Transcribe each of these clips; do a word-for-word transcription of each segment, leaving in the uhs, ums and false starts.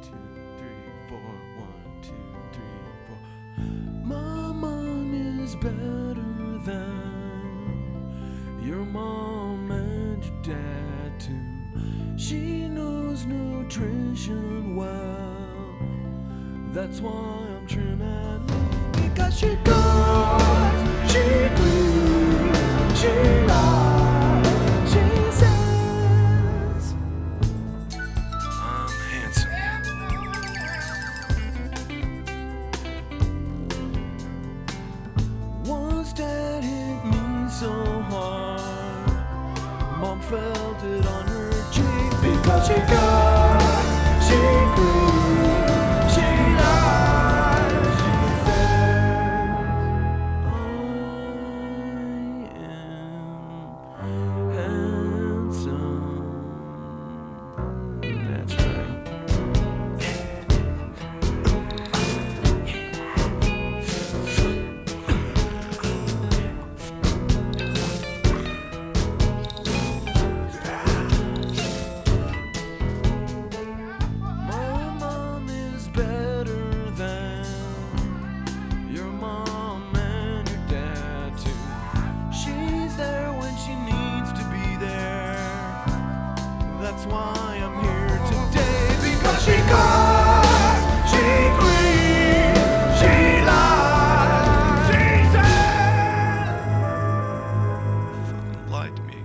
two, three, four. One, two, three, four. My mom is better than your mom and your dad too. She knows nutrition well. That's why I'm trim and lean. Because she does, she breathes, she lies, she says I'm handsome. Once dad hit me so hard, mom felt it on her cheek. Because she does, she grieves, she lies, she says I am handsome. That's right. My mom is better than your mom and your dad too. She's there when she needs to be there. That's why I'm here today. Because she cuts, she grieves, she lies, she says fucking lied to me.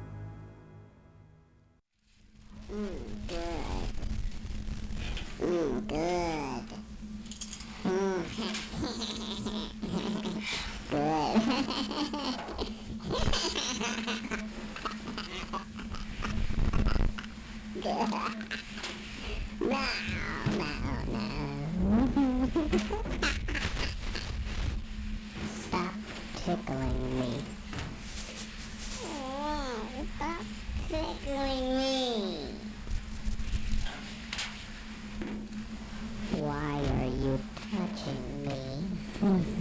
Mm, good. Mm, good. Mm. Good. Good. No, no, no. Stop tickling me. Oh, stop tickling me. Why are you touching me?